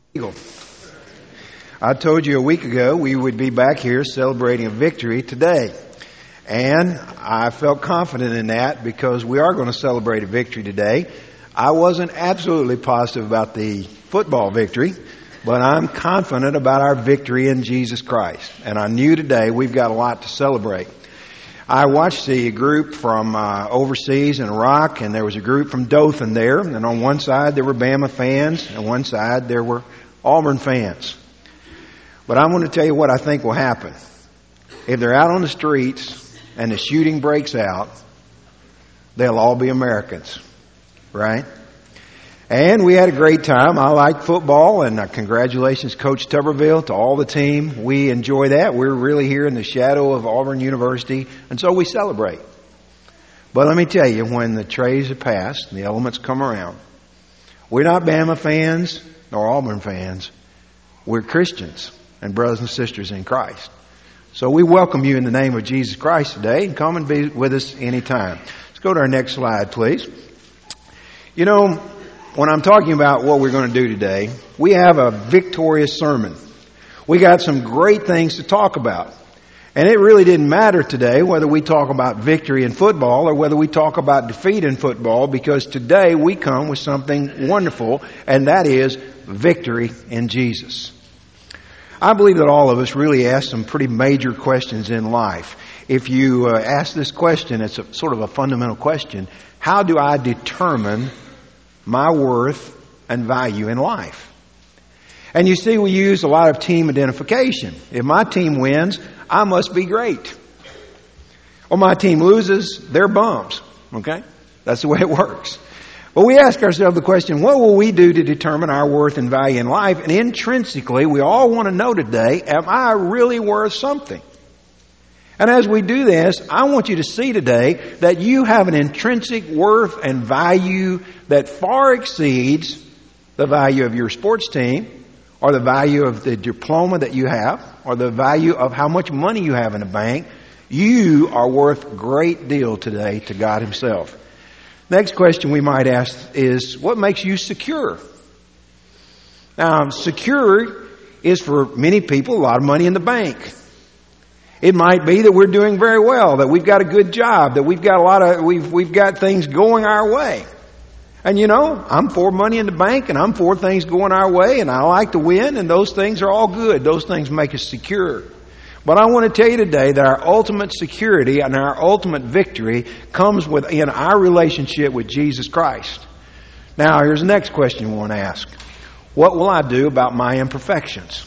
Eagle. I told you a week ago we would be back here celebrating a victory today. And I felt confident in that because we are going to celebrate a victory today. I wasn't absolutely positive about the football victory, but I'm confident about our victory in Jesus Christ. And I knew today we've got a lot to celebrate. I watched the group from overseas in Iraq, and there was a group from Dothan there. And on one side there were Bama fans, and on one side there were Auburn fans. But I want to tell you what I think will happen. If they're out on the streets and the shooting breaks out, they'll all be Americans, right? And we had a great time. I like football, and congratulations, Coach Tuberville, to all the team. We enjoy that. We're really here in the shadow of Auburn University, and so we celebrate. But let me tell you, when the trays are passed and the elements come around, we're not Bama fans nor Auburn fans. We're Christians and brothers and sisters in Christ. So we welcome you in the name of Jesus Christ today, and come and be with us anytime. Let's go to our next slide, please. You know, when I'm talking about what we're going to do today, we have a victorious sermon. We got some great things to talk about. And it really didn't matter today whether we talk about victory in football or whether we talk about defeat in football, because today we come with something wonderful, and that is victory in Jesus. I believe that all of us really ask some pretty major questions in life. If you ask this question, it's sort of a fundamental question. How do I determine my worth and value in life? And you see, we use a lot of team identification. If my team wins, I must be great. Or my team loses, they're bums. Okay? That's the way it works. But we ask ourselves the question, what will we do to determine our worth and value in life? And intrinsically, we all want to know today, am I really worth something? And as we do this, I want you to see today that you have an intrinsic worth and value that far exceeds the value of your sports team, or the value of the diploma that you have, or the value of how much money you have in the bank. You are worth a great deal today to God Himself. Next question we might ask is, what makes you secure? Now, secure is for many people a lot of money in the bank. It might be that we're doing very well, that we've got a good job, that we've got we've got things going our way. And you know, I'm for money in the bank, and I'm for things going our way, and I like to win, and those things are all good. Those things make us secure. But I want to tell you today that our ultimate security and our ultimate victory comes within our relationship with Jesus Christ. Now, here's the next question we want to ask. What will I do about my imperfections?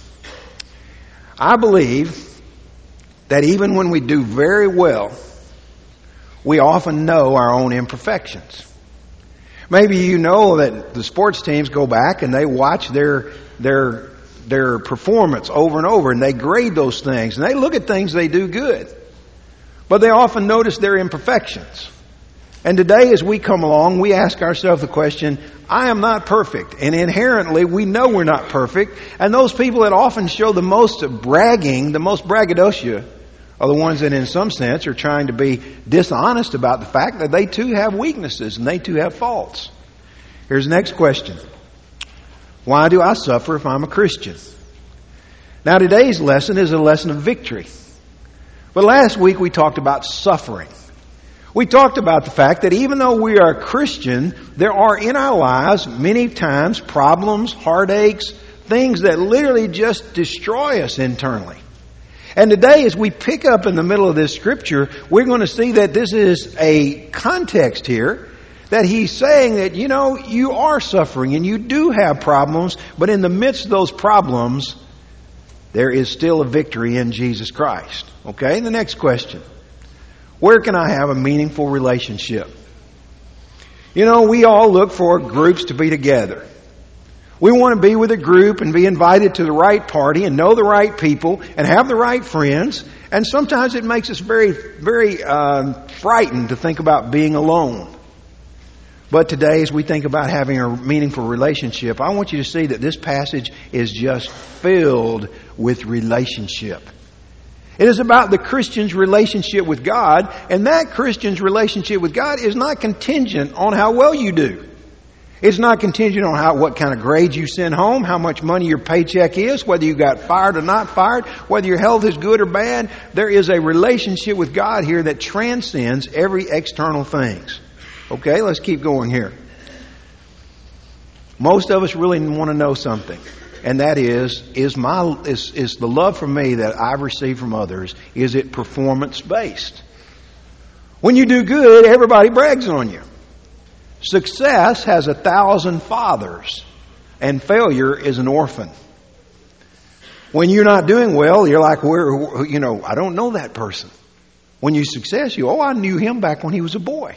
I believe that even when we do very well, we often know our own imperfections. Maybe you know that the sports teams go back and they watch their performance over and over, and they grade those things, and they look at things they do good. But they often notice their imperfections. And today, as we come along, we ask ourselves the question, I am not perfect. And inherently, we know we're not perfect. And those people that often show the most bragging, the most braggadocio, are the ones that in some sense are trying to be dishonest about the fact that they too have weaknesses and they too have faults. Here's the next question. Why do I suffer if I'm a Christian? Now, today's lesson is a lesson of victory. But last week we talked about suffering. We talked about the fact that even though we are a Christian, there are in our lives many times problems, heartaches, things that literally just destroy us internally. And today, as we pick up in the middle of this scripture, we're going to see that this is a context here, that he's saying that, you know, you are suffering and you do have problems, but in the midst of those problems, there is still a victory in Jesus Christ. Okay, the next question. Where can I have a meaningful relationship? You know, we all look for groups to be together. We want to be with a group and be invited to the right party and know the right people and have the right friends. And sometimes it makes us very, very frightened to think about being alone. But today, as we think about having a meaningful relationship, I want you to see that this passage is just filled with relationship. It is about the Christian's relationship with God, and that Christian's relationship with God is not contingent on how well you do. It's not contingent on what kind of grades you send home, how much money your paycheck is, whether you got fired or not fired, whether your health is good or bad. There is a relationship with God here that transcends every external things. Okay, let's keep going here. Most of us really want to know something, and that is the love for me that I've received from others, is it performance-based? When you do good, everybody brags on you. Success has 1,000 fathers, and failure is an orphan. When you're not doing well, you're like, I don't know that person. When you success, I knew him back when he was a boy.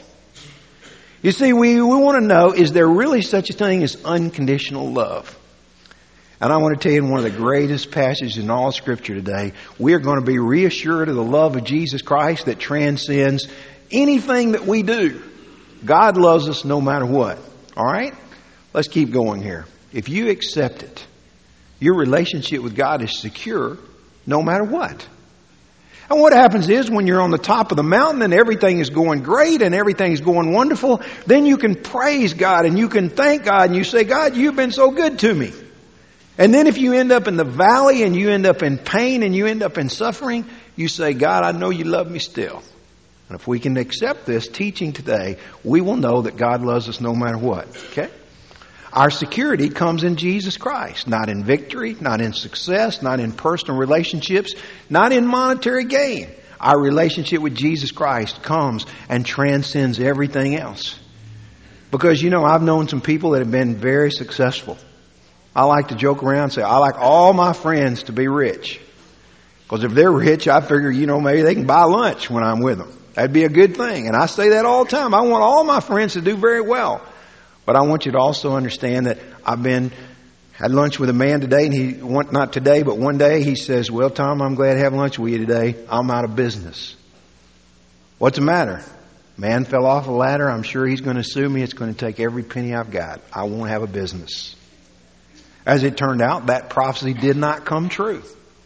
You see, we want to know, is there really such a thing as unconditional love? And I want to tell you, in one of the greatest passages in all Scripture today, we are going to be reassured of the love of Jesus Christ that transcends anything that we do. God loves us no matter what. All right? Let's keep going here. If you accept it, your relationship with God is secure no matter what. And what happens is, when you're on the top of the mountain and everything is going great and everything is going wonderful, then you can praise God and you can thank God and you say, God, you've been so good to me. And then if you end up in the valley and you end up in pain and you end up in suffering, you say, God, I know you love me still. And if we can accept this teaching today, we will know that God loves us no matter what. Okay? Our security comes in Jesus Christ, not in victory, not in success, not in personal relationships, not in monetary gain. Our relationship with Jesus Christ comes and transcends everything else. Because, I've known some people that have been very successful. I like to joke around and say, I like all my friends to be rich. Because if they're rich, I figure, maybe they can buy lunch when I'm with them. That'd be a good thing. And I say that all the time. I want all my friends to do very well. But I want you to also understand that had lunch with a man today, and not today, but one day, he says, well, Tom, I'm glad to have lunch with you today. I'm out of business. What's the matter? Man fell off a ladder. I'm sure he's going to sue me. It's going to take every penny I've got. I won't have a business. As it turned out, that prophecy did not come true.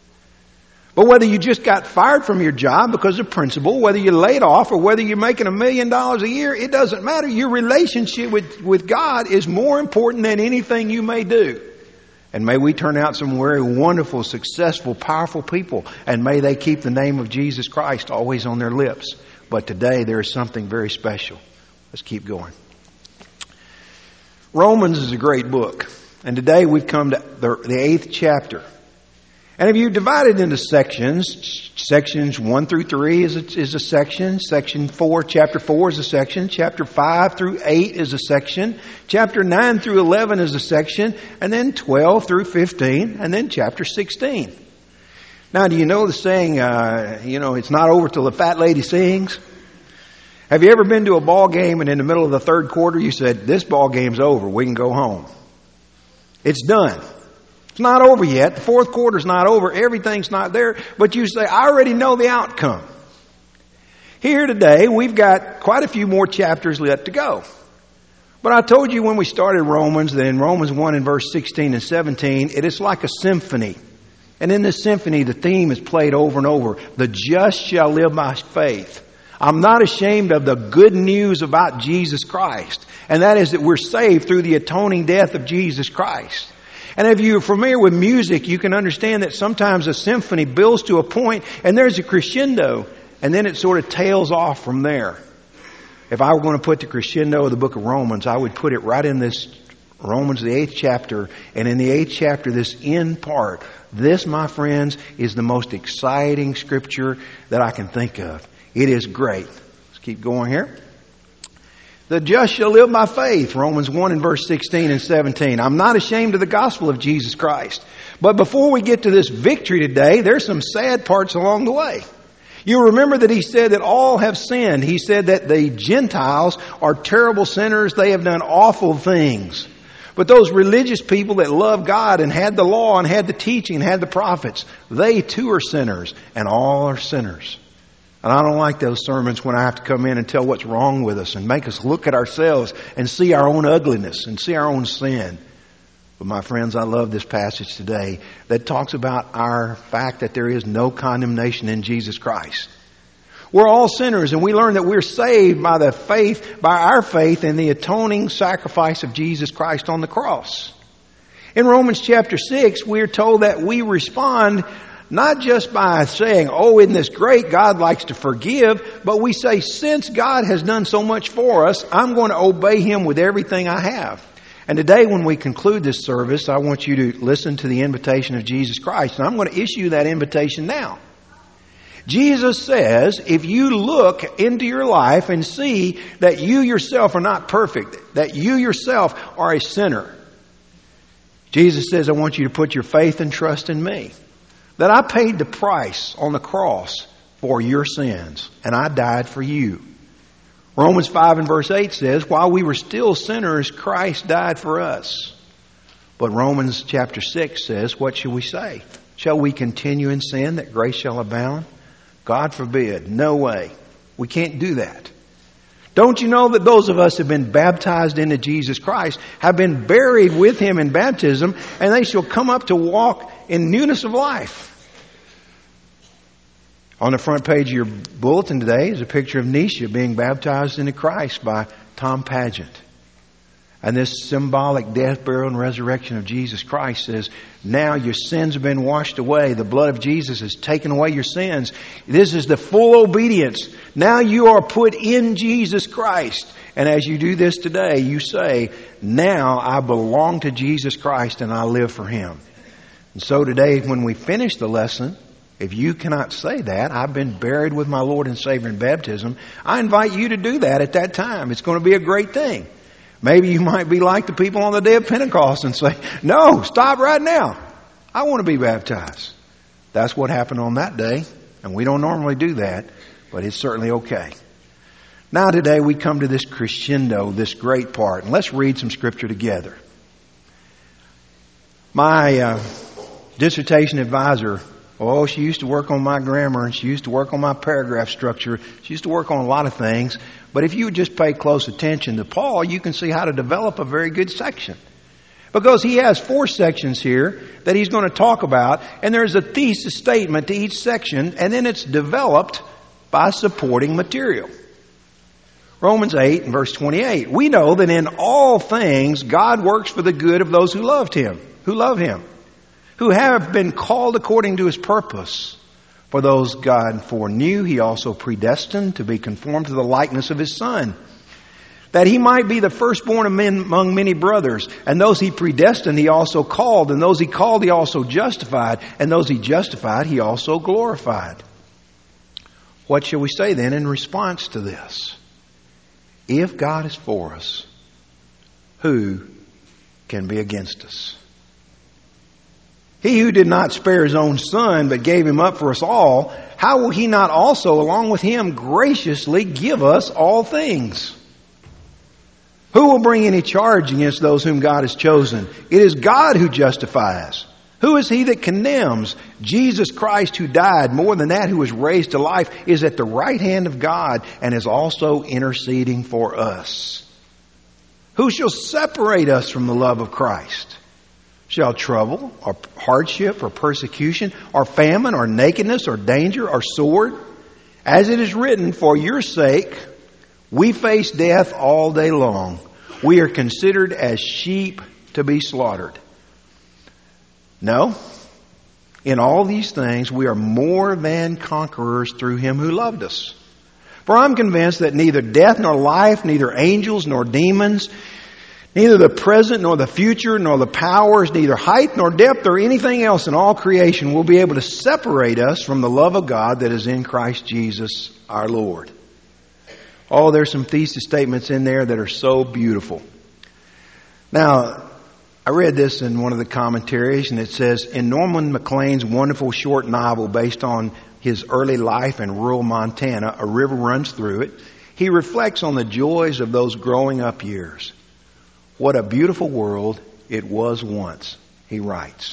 But whether you just got fired from your job because of principle, whether you're laid off, or whether you're making $1 million a year, it doesn't matter. Your relationship with God is more important than anything you may do. And may we turn out some very wonderful, successful, powerful people. And may they keep the name of Jesus Christ always on their lips. But today there is something very special. Let's keep going. Romans is a great book. And today we've come to the 8th chapter. And if you divide it into sections 1 through 3 is a section. Section 4, chapter 4 is a section. Chapter 5 through 8 is a section. Chapter 9 through 11 is a section. And then 12 through 15. And then chapter 16. Now, do you know the saying, it's not over till the fat lady sings? Have you ever been to a ball game and in the middle of the third quarter you said, this ball game's over, we can go home? It's done. It's not over yet. The fourth quarter's not over. Everything's not there. But you say, I already know the outcome. Here today, we've got quite a few more chapters left to go. But I told you when we started Romans that in Romans 1 and verse 16 and 17, it is like a symphony. And in this symphony, the theme is played over and over. The just shall live by faith. I'm not ashamed of the good news about Jesus Christ. And that is that we're saved through the atoning death of Jesus Christ. And if you're familiar with music, you can understand that sometimes a symphony builds to a point and there's a crescendo and then it sort of tails off from there. If I were going to put the crescendo of the book of Romans, I would put it right in this Romans, the 8th chapter. And in the 8th chapter, this end part, this, my friends, is the most exciting scripture that I can think of. It is great. Let's keep going here. The just shall live by faith, Romans 1 and verse 16 and 17. I'm not ashamed of the gospel of Jesus Christ. But before we get to this victory today, there's some sad parts along the way. You remember that he said that all have sinned. He said that the Gentiles are terrible sinners. They have done awful things. But those religious people that love God and had the law and had the teaching and had the prophets, they too are sinners, and all are sinners. And I don't like those sermons when I have to come in and tell what's wrong with us and make us look at ourselves and see our own ugliness and see our own sin. But my friends, I love this passage today that talks about our fact that there is no condemnation in Jesus Christ. We're all sinners, and we learn that we're saved by our faith in the atoning sacrifice of Jesus Christ on the cross. In Romans chapter 6, we're told that we respond not just by saying, oh, isn't this great? God likes to forgive. But we say, since God has done so much for us, I'm going to obey Him with everything I have. And today when we conclude this service, I want you to listen to the invitation of Jesus Christ. And I'm going to issue that invitation now. Jesus says, if you look into your life and see that you yourself are not perfect, that you yourself are a sinner, Jesus says, I want you to put your faith and trust in me. That I paid the price on the cross for your sins, and I died for you. Romans 5 and verse 8 says, while we were still sinners, Christ died for us. But Romans chapter 6 says, what shall we say? Shall we continue in sin that grace shall abound? God forbid. No way. We can't do that. Don't you know that those of us who have been baptized into Jesus Christ have been buried with Him in baptism, and they shall come up to walk in newness of life? On the front page of your bulletin today is a picture of Nisha being baptized into Christ by Tom Pageant. And this symbolic death, burial, and resurrection of Jesus Christ says, now your sins have been washed away. The blood of Jesus has taken away your sins. This is the full obedience. Now you are put in Jesus Christ. And as you do this today, you say, now I belong to Jesus Christ and I live for Him. And so today, when we finish the lesson, if you cannot say that, I've been buried with my Lord and Savior in baptism, I invite you to do that at that time. It's going to be a great thing. Maybe you might be like the people on the day of Pentecost and say, no, stop right now. I want to be baptized. That's what happened on that day. And we don't normally do that, but it's certainly okay. Now today we come to this crescendo, this great part. And let's read some scripture together. My dissertation advisor, she used to work on my grammar and she used to work on my paragraph structure. She used to work on a lot of things. But if you would just pay close attention to Paul, you can see how to develop a very good section. Because he has 4 sections here that he's going to talk about. And there's a thesis statement to each section. And then it's developed by supporting material. Romans 8 and verse 28. We know that in all things God works for the good of those who love Him, who have been called according to His purpose. For those God foreknew, He also predestined to be conformed to the likeness of His Son, that He might be the firstborn among many brothers. And those He predestined, He also called. And those He called, He also justified. And those He justified, He also glorified. What shall we say then in response to this? If God is for us, who can be against us? He who did not spare His own Son, but gave Him up for us all, how will He not also, along with Him, graciously give us all things? Who will bring any charge against those whom God has chosen? It is God who justifies. Who is he that condemns? Jesus Christ, who died, more than that, who was raised to life, is at the right hand of God and is also interceding for us. Who shall separate us from the love of Christ? Shall trouble, or hardship, or persecution, or famine, or nakedness, or danger, or sword? As it is written, for your sake we face death all day long. We are considered as sheep to be slaughtered. No. In all these things we are more than conquerors through Him who loved us. For I'm convinced that neither death nor life, neither angels nor demons, neither the present nor the future, nor the powers, neither height nor depth or anything else in all creation will be able to separate us from the love of God that is in Christ Jesus our Lord. Oh, there's some thesis statements in there that are so beautiful. Now, I read this in one of the commentaries, and it says, in Norman MacLean's wonderful short novel based on his early life in rural Montana, A River Runs Through It, he reflects on the joys of those growing up years. What a beautiful world it was once, he writes.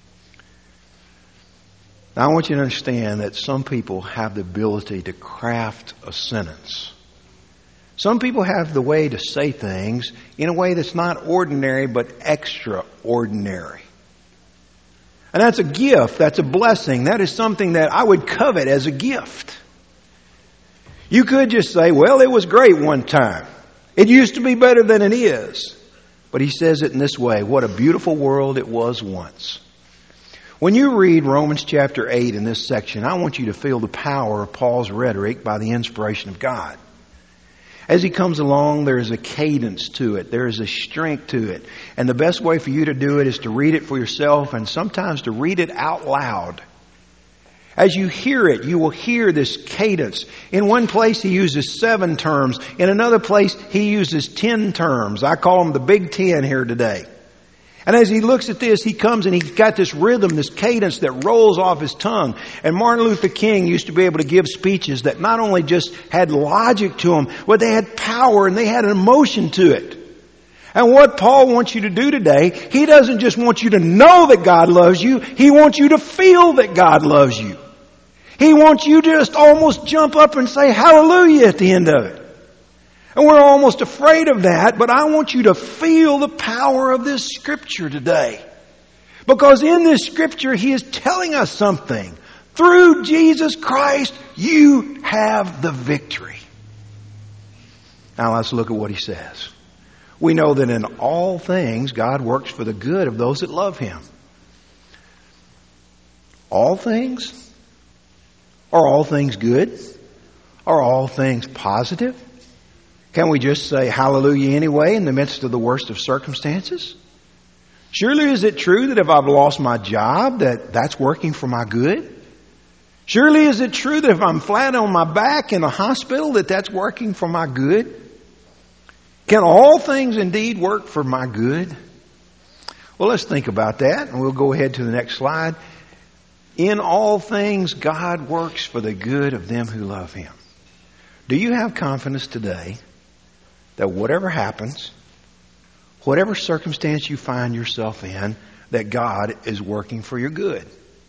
Now, I want you to understand that some people have the ability to craft a sentence. Some people have the way to say things in a way that's not ordinary but extraordinary. And that's a gift. That's a blessing. That is something that I would covet as a gift. You could just say, well, it was great one time. It used to be better than it is. But he says it in this way, what a beautiful world it was once. When you read Romans chapter 8 in this section, I want you to feel the power of Paul's rhetoric by the inspiration of God. As he comes along, there is a cadence to it. There is a strength to it. And the best way for you to do it is to read it for yourself and sometimes to read it out loud. As you hear it, you will hear this cadence. In one place, he uses 7 terms. In another place, he uses 10 terms. I call them the Big 10 here today. And as he looks at this, he comes and he's got this rhythm, this cadence that rolls off his tongue. And Martin Luther King used to be able to give speeches that not only just had logic to them, but they had power and they had an emotion to it. And what Paul wants you to do today, he doesn't just want you to know that God loves you, he wants you to feel that God loves you. He wants you to just almost jump up and say hallelujah at the end of it. And we're almost afraid of that, but I want you to feel the power of this scripture today. Because in this scripture, he is telling us something. Through Jesus Christ, you have the victory. Now let's look at what he says. We know that in all things, God works for the good of those that love him. All things? Are all things good? Are all things positive? Can we just say hallelujah anyway in the midst of the worst of circumstances? Surely is it true that if I've lost my job, that's working for my good? Surely is it true that if I'm flat on my back in a hospital, that's working for my good? Can all things indeed work for my good? Well, let's think about that, and we'll go ahead to the next slide. In all things, God works for the good of them who love him. Do you have confidence today that whatever happens, whatever circumstance you find yourself in, that God is working for your good?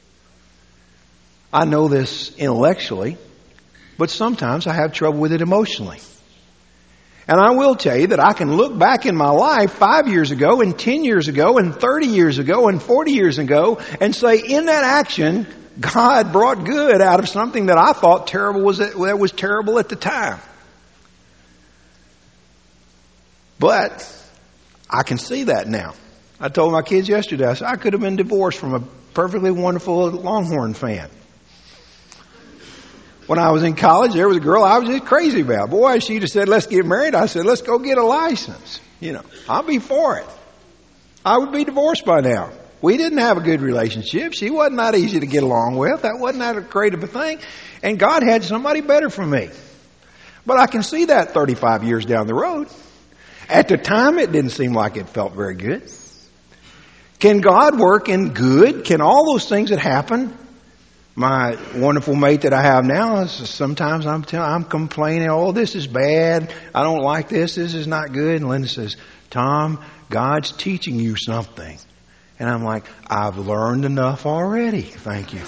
I know this intellectually, but sometimes I have trouble with it emotionally. And I will tell you that I can look back in my life 5 years ago and 10 years ago and 30 years ago and 40 years ago and say in that action, God brought good out of something that I thought that was terrible at the time. But I can see that now. I told my kids yesterday, I said, I could have been divorced from a perfectly wonderful Longhorn fan. When I was in college, there was a girl I was just crazy about. Boy, she just said, let's get married. I said, let's go get a license. I'll be for it. I would be divorced by now. We didn't have a good relationship. She wasn't that easy to get along with. That wasn't that great of a thing. And God had somebody better for me. But I can see that 35 years down the road. At the time, it didn't seem like it felt very good. Can God work in good? Can all those things that happen? My wonderful mate that I have now, sometimes I'm complaining, oh, this is bad. I don't like this. This is not good. And Linda says, Tom, God's teaching you something. And I'm like, I've learned enough already. Thank you.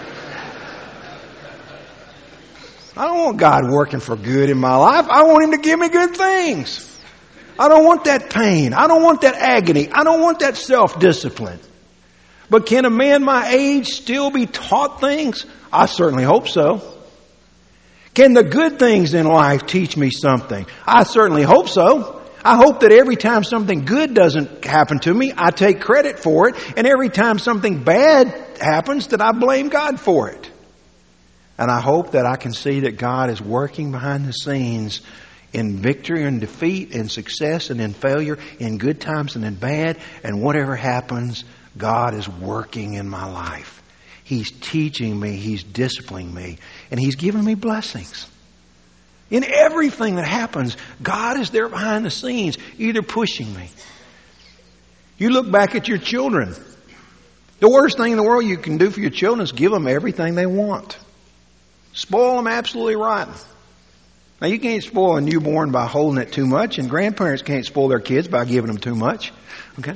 I don't want God working for good in my life. I want him to give me good things. I don't want that pain. I don't want that agony. I don't want that self-discipline. But can a man my age still be taught things? I certainly hope so. Can the good things in life teach me something? I certainly hope so. I hope that every time something good doesn't happen to me, I take credit for it. And every time something bad happens, that I blame God for it. And I hope that I can see that God is working behind the scenes in victory and defeat, in success and in failure, in good times and in bad. And whatever happens, God is working in my life. He's teaching me. He's disciplining me. And He's giving me blessings. In everything that happens, God is there behind the scenes, either pushing me. You look back at your children. The worst thing in the world you can do for your children is give them everything they want. Spoil them absolutely rotten. Now, you can't spoil a newborn by holding it too much, and grandparents can't spoil their kids by giving them too much. Okay?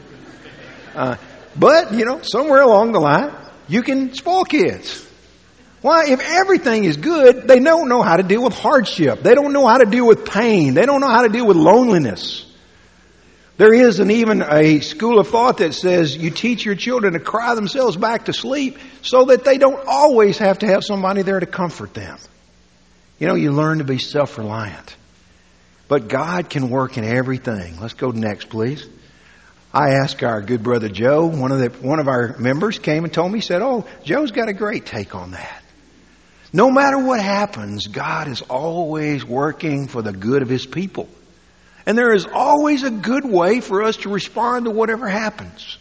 But, somewhere along the line, you can spoil kids. Why? If everything is good, they don't know how to deal with hardship. They don't know how to deal with pain. They don't know how to deal with loneliness. There is even a school of thought that says you teach your children to cry themselves back to sleep so that they don't always have to have somebody there to comfort them. You learn to be self-reliant. But God can work in everything. Let's go next, please. I asked our good brother Joe, one of our members came and told me, he said, Joe's got a great take on that. No matter what happens, God is always working for the good of His people. And there is always a good way for us to respond to whatever happens.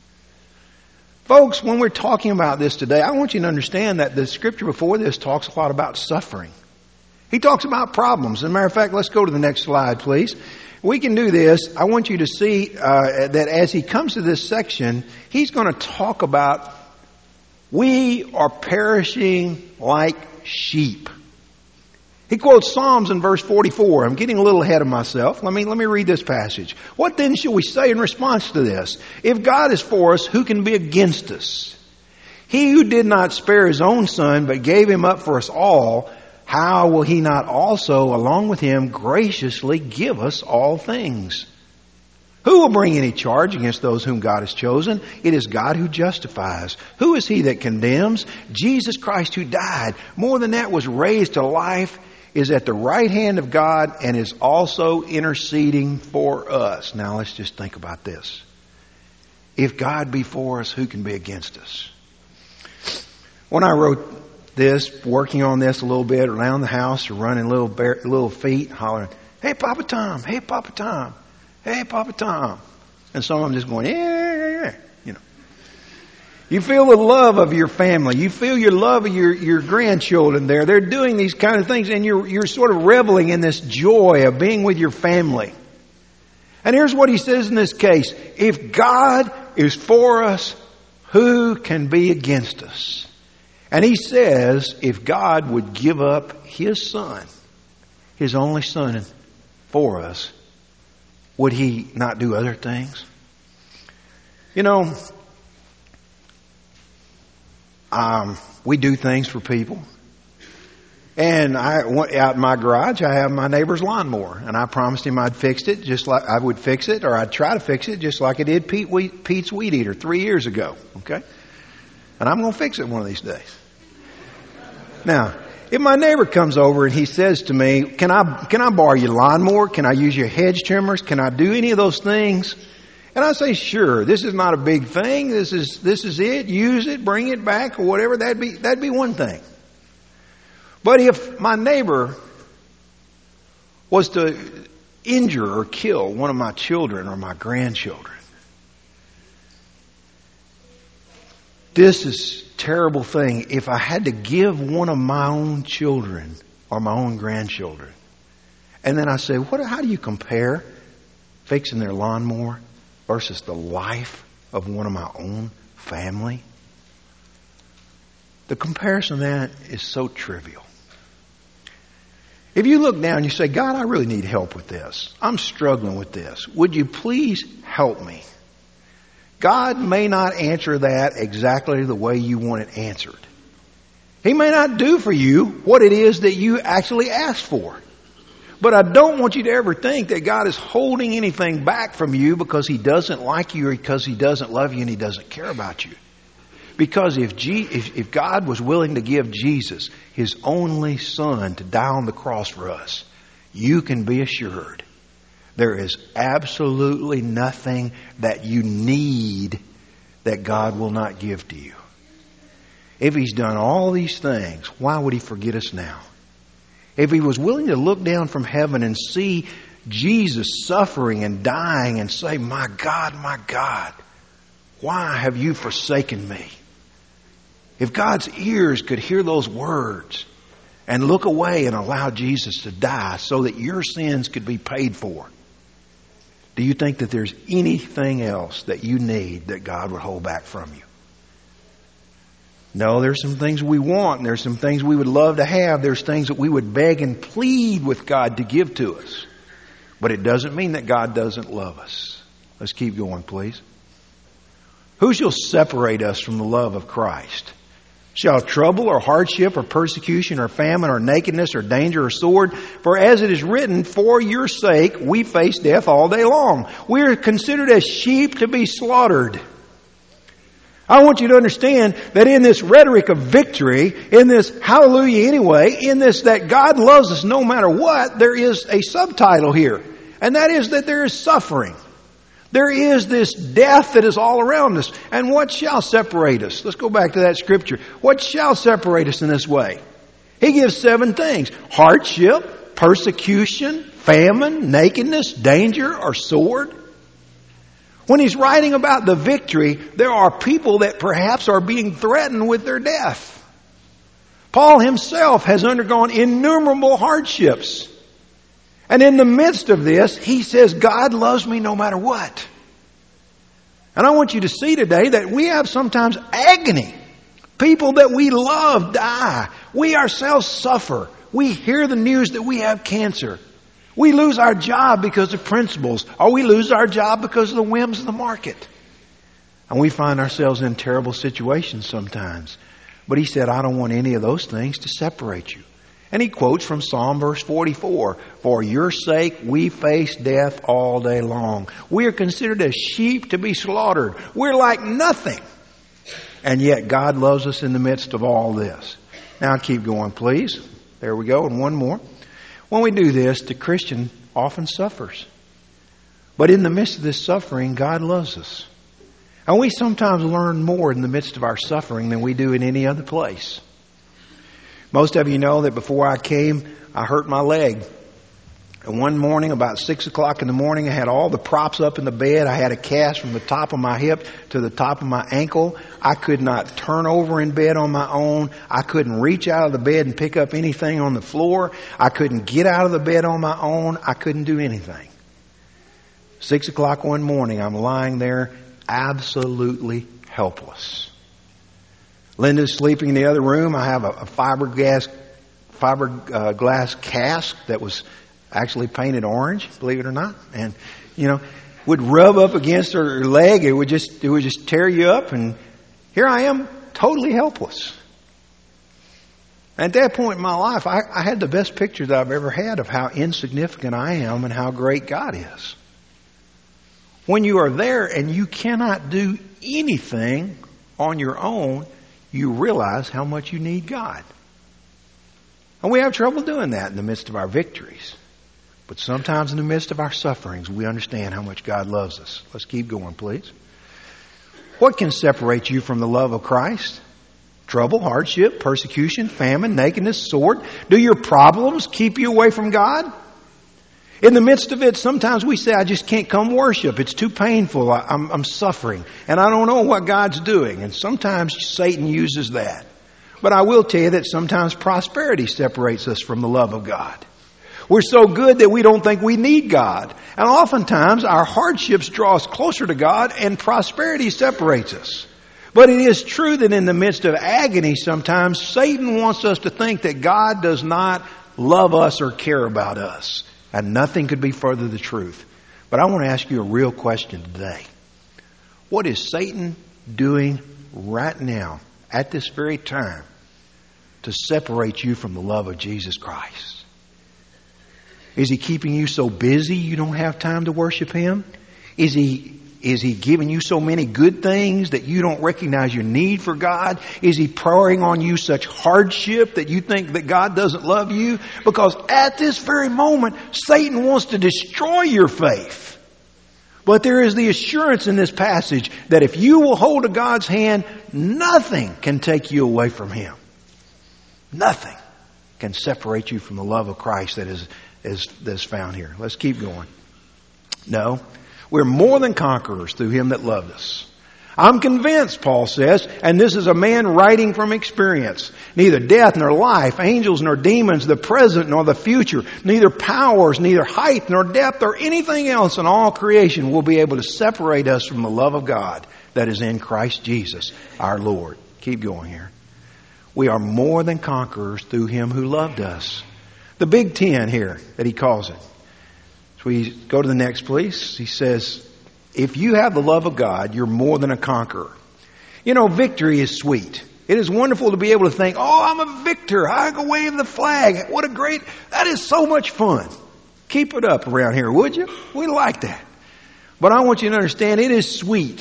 Folks, when we're talking about this today, I want you to understand that the scripture before this talks a lot about suffering. He talks about problems. As a matter of fact, let's go to the next slide, please. We can do this. I want you to see that as he comes to this section, he's going to talk about we are perishing like sheep. He quotes Psalms in verse 44. I'm getting a little ahead of myself. Let me read this passage. What then shall we say in response to this? If God is for us, who can be against us? He who did not spare His own Son, but gave Him up for us all, how will He not also, along with Him, graciously give us all things? Who will bring any charge against those whom God has chosen? It is God who justifies. Who is He that condemns? Jesus Christ, who died, more than that, was raised to life, is at the right hand of God, and is also interceding for us. Now let's just think about this. If God be for us, who can be against us? When I wrote this, working on this a little bit around the house, or running little feet, hollering, "Hey, Papa Tom! Hey, Papa Tom! Hey, Papa Tom!" And some of them just going, "Yeah." You feel the love of your family. You feel your love of your grandchildren there. They're doing these kind of things, and you're sort of reveling in this joy of being with your family. And here's what he says in this case: if God is for us, who can be against us? And he says, if God would give up His Son, His only Son, for us, would He not do other things? We do things for people. And out in my garage, I have my neighbor's lawnmower. And I promised him I'd fix it just like I would fix it, or I'd try to fix it just like I did Pete's Weed Eater 3 years ago. Okay? And I'm going to fix it one of these days. Now, if my neighbor comes over and he says to me, can I borrow your lawnmower? Can I use your hedge trimmers? Can I do any of those things? And I say, sure, this is not a big thing. This is it. Use it, bring it back, or whatever. That'd be one thing. But if my neighbor was to injure or kill one of my children or my grandchildren, this is a terrible thing. If I had to give one of my own children or my own grandchildren, and then I say, how do you compare fixing their lawnmower versus the life of one of my own family? The comparison of that is so trivial. If you look down and you say, God, I really need help with this. I'm struggling with this. Would you please help me? God may not answer that exactly the way you want it answered. He may not do for you what it is that you actually asked for. But I don't want you to ever think that God is holding anything back from you because He doesn't like you or because He doesn't love you and He doesn't care about you. Because if God was willing to give Jesus, His only Son, to die on the cross for us, you can be assured there is absolutely nothing that you need that God will not give to you. If He's done all these things, why would He forget us now? If He was willing to look down from heaven and see Jesus suffering and dying and say, my God, why have you forsaken me? If God's ears could hear those words and look away and allow Jesus to die so that your sins could be paid for, do you think that there's anything else that you need that God would hold back from you? No, there's some things we want, and there's some things we would love to have. There's things that we would beg and plead with God to give to us. But it doesn't mean that God doesn't love us. Let's keep going, please. Who shall separate us from the love of Christ? Shall trouble or hardship or persecution or famine or nakedness or danger or sword? For as it is written, for your sake we face death all day long. We are considered as sheep to be slaughtered. I want you to understand that in this rhetoric of victory, in this hallelujah anyway, in this that God loves us no matter what, there is a subtitle here. And that is that there is suffering. There is this death that is all around us. And what shall separate us? Let's go back to that scripture. What shall separate us in this way? He gives 7 things. Hardship, persecution, famine, nakedness, danger, or sword. When he's writing about the victory, there are people that perhaps are being threatened with their death. Paul himself has undergone innumerable hardships. And in the midst of this, he says, God loves me no matter what. And I want you to see today that we have sometimes agony. People that we love die. We ourselves suffer. We hear the news that we have cancer. We lose our job because of principles, or we lose our job because of the whims of the market. And we find ourselves in terrible situations sometimes. But he said, I don't want any of those things to separate you. And he quotes from Psalm verse 44, for your sake we face death all day long. We are considered as sheep to be slaughtered. We're like nothing. And yet God loves us in the midst of all this. Now keep going, please. There we go. And one more. When we do this, the Christian often suffers. But in the midst of this suffering, God loves us. And we sometimes learn more in the midst of our suffering than we do in any other place. Most of you know that before I came, I hurt my leg. And one morning, about 6 o'clock in the morning, I had all the props up in the bed. I had a cast from the top of my hip to the top of my ankle. I could not turn over in bed on my own. I couldn't reach out of the bed and pick up anything on the floor. I couldn't get out of the bed on my own. I couldn't do anything. 6 o'clock one morning, I'm lying there absolutely helpless. Linda's sleeping in the other room. I have a fiberglass cask that was actually painted orange, believe it or not. And, would rub up against her leg. It would just tear you up. And here I am, totally helpless. At that point in my life, I had the best picture that I've ever had of how insignificant I am and how great God is. When you are there and you cannot do anything on your own, you realize how much you need God. And we have trouble doing that in the midst of our victories. But sometimes in the midst of our sufferings, we understand how much God loves us. Let's keep going, please. What can separate you from the love of Christ? Trouble, hardship, persecution, famine, nakedness, sword. Do your problems keep you away from God? In the midst of it, sometimes we say, I just can't come worship. It's too painful. I'm suffering. And I don't know what God's doing. And sometimes Satan uses that. But I will tell you that sometimes prosperity separates us from the love of God. We're so good that we don't think we need God. And oftentimes our hardships draw us closer to God and prosperity separates us. But it is true that in the midst of agony sometimes Satan wants us to think that God does not love us or care about us. And nothing could be further the truth. But I want to ask you a real question today. What is Satan doing right now, at this very time, to separate you from the love of Jesus Christ? Is he keeping you so busy you don't have time to worship him? Is he giving you so many good things that you don't recognize your need for God? Is he pouring on you such hardship that you think that God doesn't love you? Because at this very moment, Satan wants to destroy your faith. But there is the assurance in this passage that if you will hold to God's hand, nothing can take you away from him. Nothing can separate you from the love of Christ that is found here. Let's keep going. No. We're more than conquerors through him that loved us. I'm convinced, Paul says, and this is a man writing from experience. Neither death nor life, angels nor demons, the present nor the future, neither powers, neither height nor depth or anything else in all creation will be able to separate us from the love of God that is in Christ Jesus, our Lord. Keep going here. We are more than conquerors through him who loved us. The big 10 here that he calls it. So we go to the next, please. He says, if you have the love of God, you're more than a conqueror. Victory is sweet. It is wonderful to be able to think, oh, I'm a victor. I can wave the flag. That is so much fun. Keep it up around here, would you? We like that. But I want you to understand it is sweet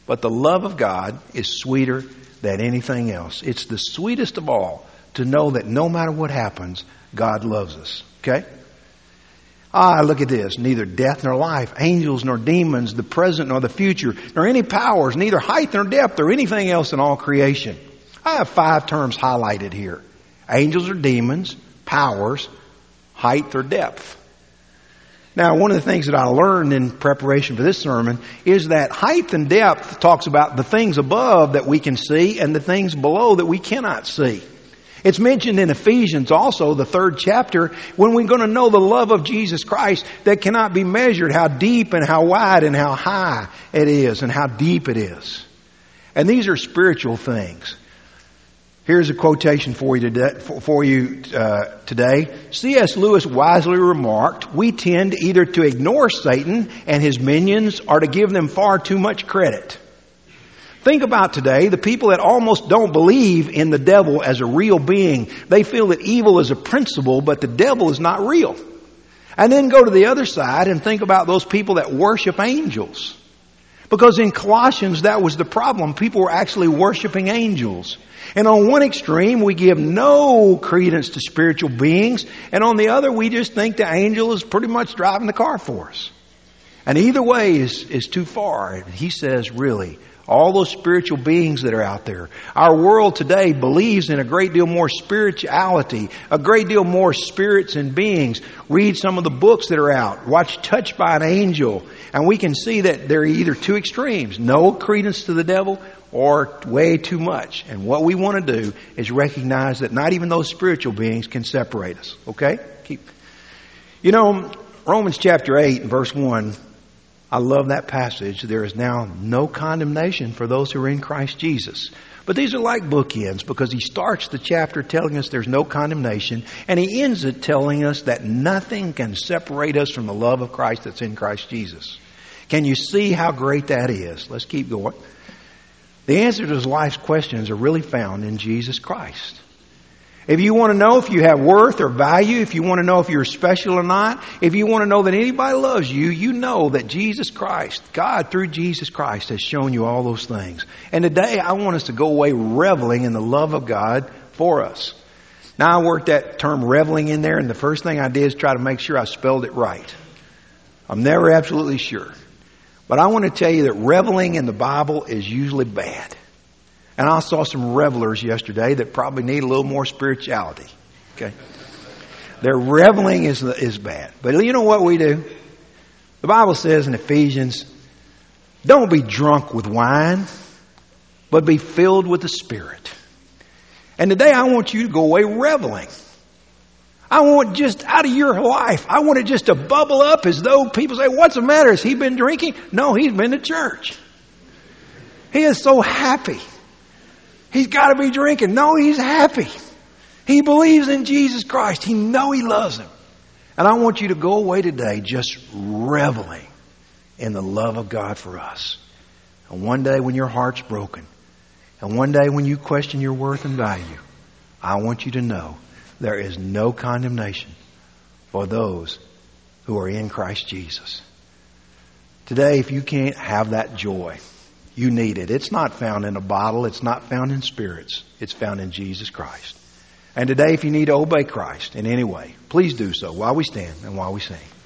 But the love of God is sweeter than anything else. It's the sweetest of all to know that no matter what happens, God loves us. Okay? Look at this. Neither death nor life, angels nor demons, the present nor the future, nor any powers, neither height nor depth or anything else in all creation. I have 5 terms highlighted here. Angels or demons, powers, height or depth. Now, one of the things that I learned in preparation for this sermon is that height and depth talks about the things above that we can see and the things below that we cannot see. It's mentioned in Ephesians also, the 3rd chapter, when we're going to know the love of Jesus Christ that cannot be measured, how deep and how wide and how high it is and how deep it is. And these are spiritual things. Here's a quotation for you today. C.S. Lewis wisely remarked, "We tend either to ignore Satan and his minions or to give them far too much credit." Think about today, the people that almost don't believe in the devil as a real being. They feel that evil is a principle, but the devil is not real. And then go to the other side and think about those people that worship angels. Because in Colossians, that was the problem. People were actually worshiping angels. And on one extreme, we give no credence to spiritual beings. And on the other, we just think the angel is pretty much driving the car for us. And either way is too far. And he says, really, all those spiritual beings that are out there. Our world today believes in a great deal more spirituality, a great deal more spirits and beings. Read some of the books that are out. Watch Touched by an Angel. And we can see that there are either two extremes. No credence to the devil or way too much. And what we want to do is recognize that not even those spiritual beings can separate us. Okay? Romans chapter 8 and verse 1, I love that passage. There is now no condemnation for those who are in Christ Jesus. But these are like bookends because he starts the chapter telling us there's no condemnation and he ends it telling us that nothing can separate us from the love of Christ that's in Christ Jesus. Can you see how great that is? Let's keep going. The answer to life's questions are really found in Jesus Christ. If you want to know if you have worth or value, if you want to know if you're special or not, if you want to know that anybody loves you, you know that Jesus Christ, God through Jesus Christ has shown you all those things. And today I want us to go away reveling in the love of God for us. Now I worked that term reveling in there and the first thing I did is try to make sure I spelled it right. I'm never absolutely sure. But I want to tell you that reveling in the Bible is usually bad. And I saw some revelers yesterday that probably need a little more spirituality. Okay? Their reveling is bad. But you know what we do? The Bible says in Ephesians, don't be drunk with wine, but be filled with the Spirit. And today I want you to go away reveling. I want just out of your life, I want it just to bubble up as though people say, what's the matter? Has he been drinking? No, he's been to church. He is so happy. He's got to be drinking. No, he's happy. He believes in Jesus Christ. He knows he loves him. And I want you to go away today just reveling in the love of God for us. And one day when your heart's broken, and one day when you question your worth and value, I want you to know there is no condemnation for those who are in Christ Jesus. Today, if you can't have that joy, you need it. It's not found in a bottle. It's not found in spirits. It's found in Jesus Christ. And today, if you need to obey Christ in any way, please do so while we stand and while we sing.